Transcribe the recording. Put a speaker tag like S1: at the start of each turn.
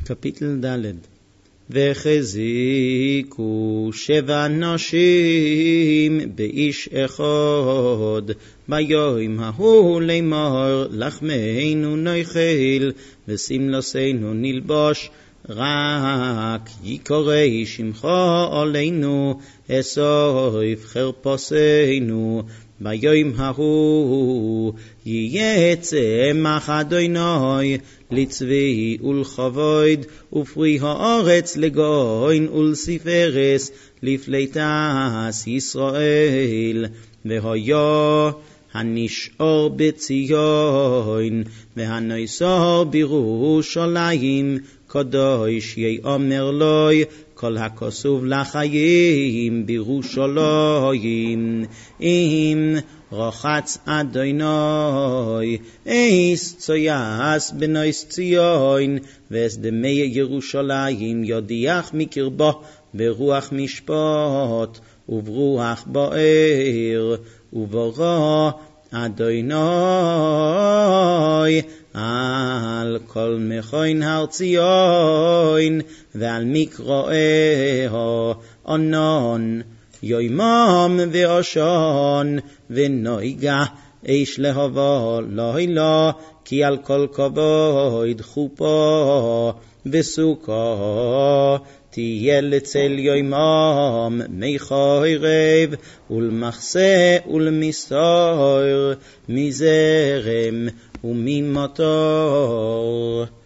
S1: קפיטל ד' וחזיקו 7 נשים באיש אחד ביום ההוא לאמור לחמנו נאכל ושמלוסנו נלבוש רק יקרא שמך עלינו אסוף חרפוסנו ביום ההוא יהיה צמח אדוני לצבי ולכבוד ופרי הארץ לגוין ולספרס לפליטס ישראל והיה הנשאר בציון והנוסע בירושלים קדוש יאמר לוי כל הכסוף לחיים בירושלים אם רחץ אדוני אס צויס בנויס ציון ושדמי ירושלים יודיח מקרבו ברוח משפט וברוח באר וברא אדוני על כל מכוין הר ציון ועל מקראיה ענן יומם ועשן ונוגה איש להבה לילה כי על כל כבוד חופה וסוכה תהיה לצל יומם מחרב ולמחסה ולמסתור מזרם וממטר